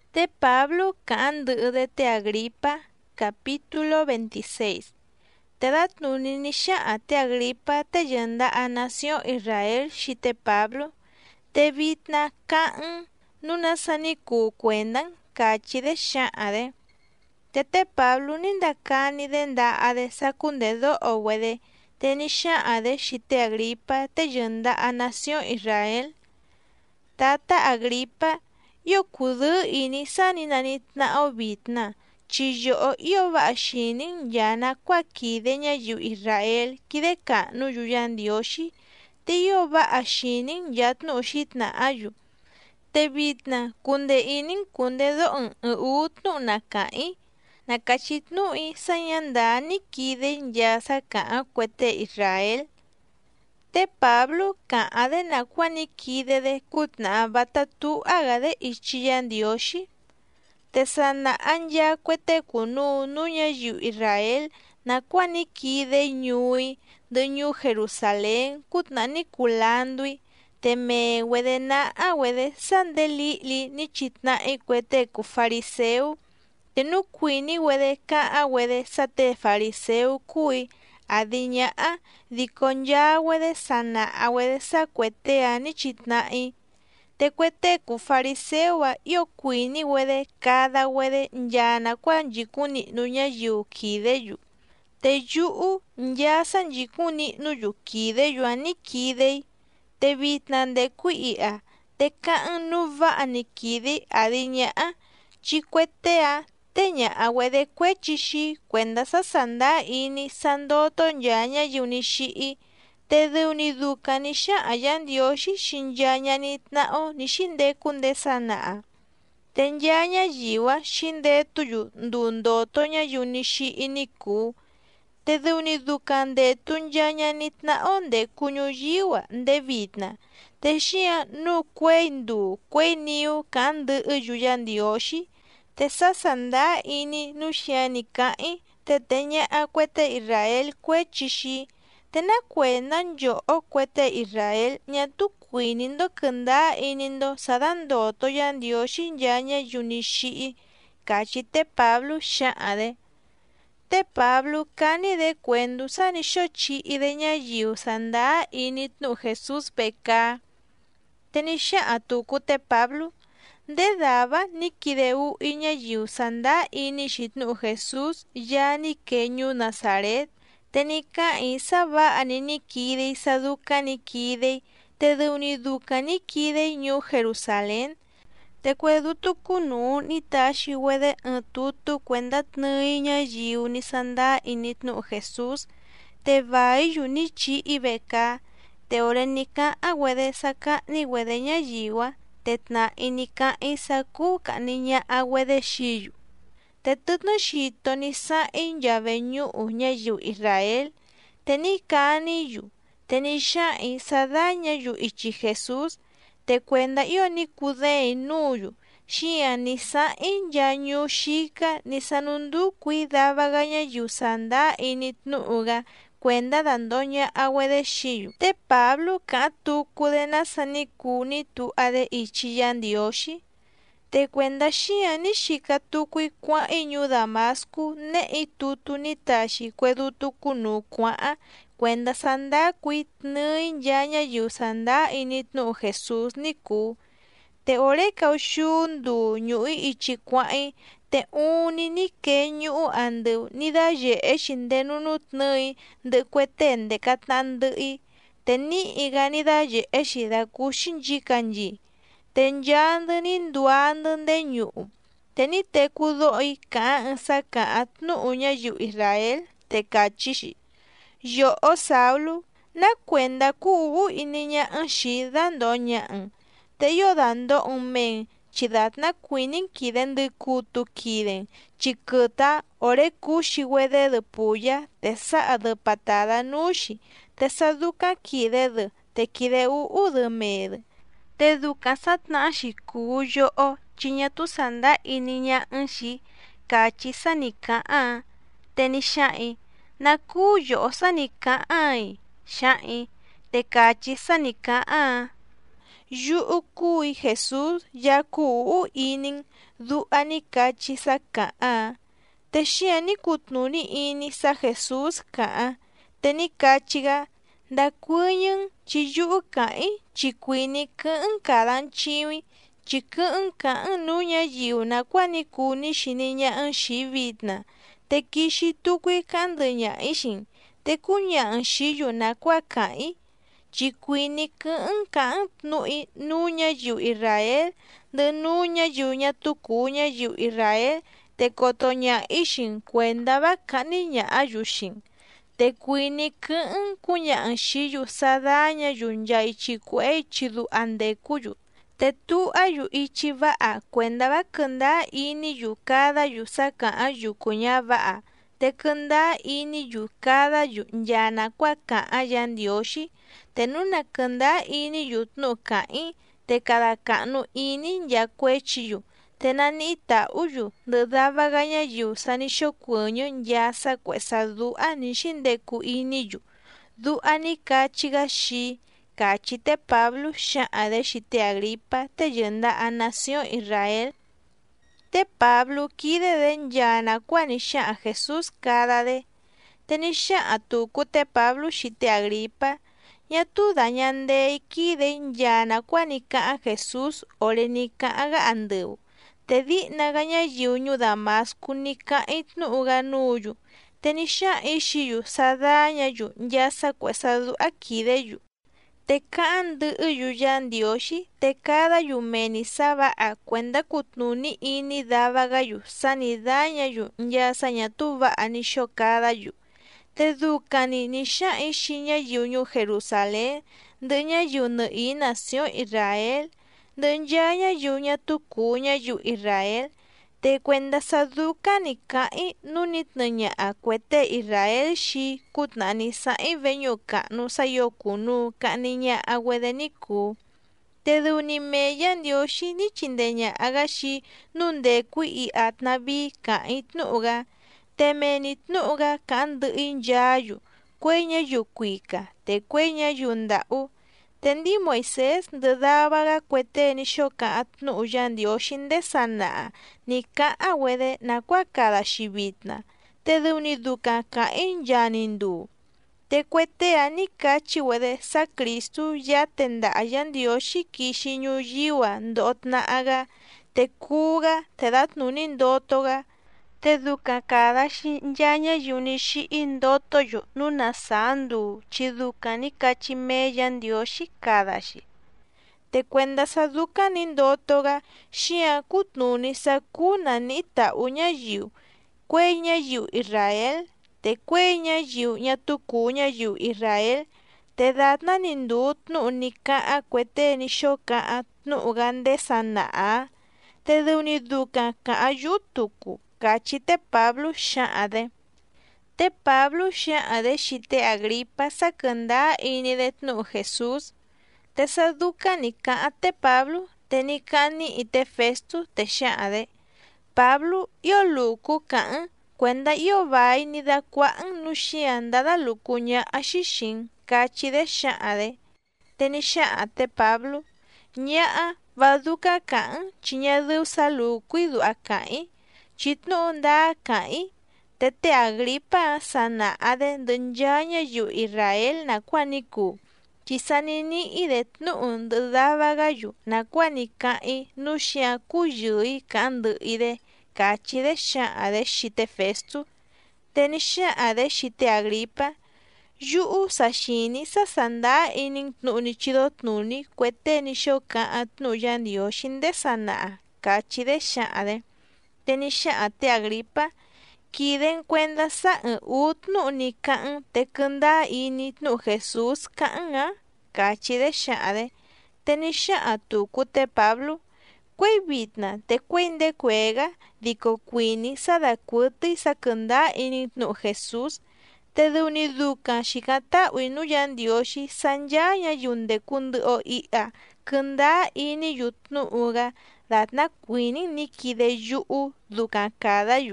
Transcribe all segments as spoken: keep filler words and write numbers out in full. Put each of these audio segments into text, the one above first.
De Pablo can de te Agripa, capítulo veintiséis. Te dat nuninisha a te Agripa te yenda a nación Israel shi te Pablo, te vitna kaan nunasani ku cuendan cachi de shaade. Te te Pablo ninda cani de nda ade secundedo o wede, te nisha ade shi te Agripa te yenda a nación Israel. Tata Agripa, yo kudu ini sani nanitna o vitna, chi yo yo va shinin yana kwa kide nya yu Israel kide ka nu yuyan dioshi, te yo va shinin yat no shitna ayu. Te vitna kunde inin kunde do un utnu nakai, nakachitnu i sanyanda ni kide ya saka kwete Israel. Te Pablo ka ade na kwani kide de kutna batatu agade ichiyan dioshi. Te sana anya kwete kunu nunya yu Israel na kwani kide nyui de nyu Jerusalén kutna ni kulandui. Te me wede na awede sandeli li ni chitna e kwete ku fariseu. Te nu kwini wede ka awede sate fariseu kui. Adinya a dikonja wede sana awede sa kwete ani chitnai. Te kwete ku farisewa yo kwini wede kada wede njana kwa njikuni nunya yu kide yu. Te yu njasa njikuni nu yu kide yu ani kide. Te vitnan de kuia te kaan nu va ani kide adinya a chikwete a teña awede kwechishi kwenda sasanda ini sandoto nyanya yunishi te de uniduka nisha ayan dioshi shinyanya nitnao nishinde kunde sanaa. Tenyanya yiwa shinde tuyu ndundoto nya yunishi iniku. Te de uniduka nde tunyanya nitnao nde kunyu yiwa nde vitna. Te shia nu kwe ndu kwe niu kandu yuyan dioshi. Te sasanda ini nushiani kai te teña akwete Israel kwechishi. Te na kwendan yo o kwete Israel nya tu kwinindo kenda inindo sadando to yan dioshi nyanya yunishi. Kachi te Pablo shaade. Te Pablo kani de kwendu sani shochi ide nya yu sanda init nu Jesus beka. Te nisha atuku te Pablo. De daba ni kideu iña yu sanda ini shitnu Jesus ya ni kenyu Nazaret tenika isa va ani ni kide saduka ni kide te de uniduka ni kide nyu Jerusalén te kwedu tukunu ni tashi wede tutu kwenda tnuiña yu ni sanda initnu Jesus te vai yu ni chi ibeka te orenika awede saka ni wede nya yiwa tetna inika isaku kaninya awede shiyu. Te tutno shito ni sa in yavenyu uña yu Israel. Te ni kani yu. Te ni sha in sadaña yu ichi Jesus. Te kwenda yo ni kude nuyu. Shia ni sa in yanyu shika ni sanundu kuidaba gaña yu sanda initnuga. Kwenda dandoña awede shiyu. Te Pablo ka tuku de nasani kuni tu ade ichiyan dioshi. Te kwenda shia ni shika tuku kwa inyu Damasku ne itutu ni tashi kwedu tuku nu kwa kwenda sanda kuitnui nyanya yu sanda initnu Jesus niku. Te ore kaushundu nyui ichi kwai. Te uni ni kenyu andu ni da ye eshindenu nutnui de kweten de katandui. Te ni iga ni da ye eshida kushinji kanji. Te nyandu ni nduandu de nyu. Te ni te kudoi ka saka atnu uña yu Israel te kachishi. Yo o Saulo na kwenda kubu ininya anshi dando nya. Te yo dando un men. Chidatna kwinin kiden de kutu kiden. Chikuta ore kushi wede de puya. Te sa de patada nushi. Te saduka kide de. Te kide u u de med. Te duka satna shiku yo o. Chinya tu sanda ininya anshi. Kachi sanika a. Te ni shai. Na ku yo sanika ai. Shai. Te kachi sanika a. yu'u kuy Jesús yaku'u inin du'a ni kachi sa ka'an. Te xia ni kutnuni ini sa Jesús ka'an, te ni kachiga ndakuɨñɨn chi yu'u ka'in chi kuini kɨ'ɨn kada nchiwi chi kɨ'ɨn ka'an nuu ñayiu nakua'a ni kuu ni xini ña'an xi vitna, te kixi tukui ka'an ndɨ ña'ixin, te kuña'an xiyu nakua'a ka'in chi kuini kɨ'ɨn ka'an tnu'i nuu ñayiu Israel ndɨ nuu ñayiu ñatu kuu ñayiu Israel, te koto ña'ixin kuenda va ka'ni ña'ayuxin. Te kuini kɨ'ɨn kuña'an xiyu sadañayu nya ichi kue'e ichi du'a ndekuyu, te tu'ayu ichi va'a kuenda va kɨnda'a iniyu kadayu sa ka'an yuku ñava'a, te kɨnda'a iniyu kadayu nya nakua'a ka'an Yandioxi, te nu na kɨnda'a iniyu tnu'u ka'in te kada ka'nu ini nya kuechiyu, te nani'i ta'uyu ndɨ davaga ñayiu sani xokuɨñɨ nya sakue'e sadu'a ni xindeku iniyu. Du'a ni kachiga xi, kachi te Pablu xa'an-de xi te Agripa te yɨnda'a nación Israel. Te Pablu kide-de nya nakua'a ni xa'an Jesús kada-de, te ni xa'an tuku te Pablu xi te Agripa, ñatu dañandei kide nya nakua'a ni ka'an Jesús ore ni ka'anga andɨvɨ, te di'naga ñayiu ñuu Damasku ni ka'in tnu'uga nuuyu, te ni xa'an ixiyu sadañayu nya sakue'e sadu'a kideyu, te ka'an ndɨ'ɨyu Yandioxi, te kadayu meni sa va'a kuenda kutnuni ini davagayu sani dañayu nya sa ñatu va'a ni xokadayu. Te dukani ni xa'an ixi ñayiu ñuu Jerusalén ndɨ ñayiu nɨ'i nación Israel, ndɨ nya ñayiu ñatu kuu ñayiu Israel, te kuenda sa duka ni ka'in nu ni tnɨña'a kue tee Israel xi kutna'a ni sa'in veñu'u ka'nu sa yo kunuu ka'ni ña'aguede ni kuu. Te dɨvni mee Yandioxi ni chindee ña'aga xi nuu ndeku i'ya tnavi ka'in tnu'uga, te meni tnu'uga ka'an ndɨ'ɨ nyayu, kuee ñayiu kuika, te kuee ñayiu nda'u, te ndi Moisés ndɨ davaga kue tee ni xoka'an tnu'u Yandioxi ndee sana'a ni ka'an-güede nakua'a kada-xi vitna, te dɨvni dukan ka'in nya ni nduu. Te kue tee-a ni kachi-güede sa Kristu yate nda'a Yandioxi kixi ñuyiu-a ndo'o tna'a-ga, te kuu-ga te datnuni ndoto-ga, te dukan kada-xi nya ñayiu ni xi'i ndotoyo nu nasaa nduu chi dukan ni kachi mee Yandioxi kada-xi. Te kuenda sa dukan ni ndoto-ga xi'an kutnuni sa kuu nani'i ta'u ñayiu, kuee ñayiu Israel, te kuee ñayiu ñatu kuu ñayiu Israel, te datna ni nduu tnu'u ni ka'an kue tee ni xoka'an tnu'uga ndee sana'a, te dɨvni dukan ka'an yu'u tuku, kachi te Pablu xa'an-de. Te Pablu xa'an-de xi te Agripa sa kɨnda'a ini-de tnu'u Jesús, te sa dukan ni ka'an te Pablu, te ni ka'an ni'i te Festu te xa'an-de: Pablu io luku ka'an kuenda io vai ni dakua'an nu xi'an ndada luku ña'a xixin, kachi-de xa'an-de. Te ni xa'an te Pablu: ña'a, va dukan ka'an chi ñadɨu sa lukui du'a ka'in, chi tnu'u ndaa ka'in. Te te Agripa sana'a-de ndɨ nchaa ñayiu Israel nakua'a ni kuu, chi sani ni'i-de tnu'u ndɨ davagayu nakua'a ni ka'in nu xi'an kuyɨɨ-i ka'an ndɨ'ɨ-i-de, kachi-de xa'an-de xi te Festu. Te ni xa'an-de xi te Agripa: yu'u saxini sa sanda'a inin tnu'u ni chido tnuni kue tee ni xoka'an tnu'u Yandioxi ndee sana'a, kachi-de xa'an-de. Te ni xa'an te Agripa: kiden kuenda sa ɨɨn uu tnu'u ni ka'an te kɨnda'a ini tnu'u Jesús ka'an-a, kachi-de xa'an-de. Te ni xa'an tuku te Pablu: kuei vitna te kuei ndekuee-ga diko kuini sa dakuɨtɨ-i sa kɨnda'a ini tnu'u Jesús, te dɨvni dukan xikan ta'vi nuu Yandioxi sa nchaa ñayiu ndeku ndɨ'ɨ-o i'ya kɨnda'a ini-yu tnu'u-ga datna kuini ni kide yu'u dukan kada-yu.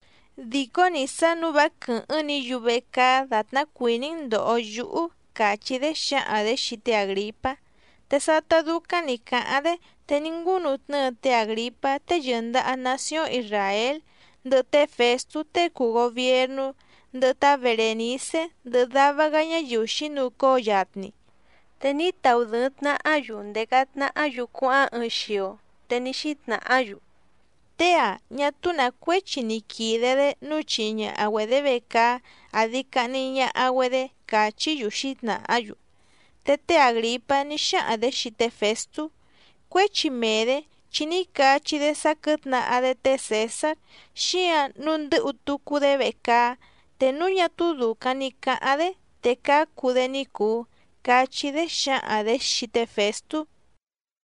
Dikoni sa nuva kɨ'ɨn-ni yuvekaa datna kuini ndo'o yu'u, kachi-de xa'an-de xi te Agripa. te sataduca ni ka'ade, te ninguno tnɨ te Agripa, te yɨnda a nación Israel, ndɨ'ɨ te Festu te kuu gobiernu, ndɨ'ɨ ta Berenice, ndɨ'ɨ dava ga ñayiu xinuko yatni. Te ni taudɨ́ɨ́ tna'ayu ndeka tna'ayu kua'an ɨɨn xio, te ni xitna'ayu. Tea ñatu na kuechi ni kide‑de nuu chiña agüede vekaa adi ka'ni ña'agüede kachiyu xitna'ayu. Te te Agripa ni xa'an‑de xii te Festu: ―Kuechi mee‑de chi ni kachi‑de sakɨtna'a‑de te César, xi'an nu ndɨ'ɨ tuku‑de vekaa, te nu ñatu dukan ni ka'an‑de te kaku‑de ni kuu ―kachi‑de xa'an‑de xii te Festu.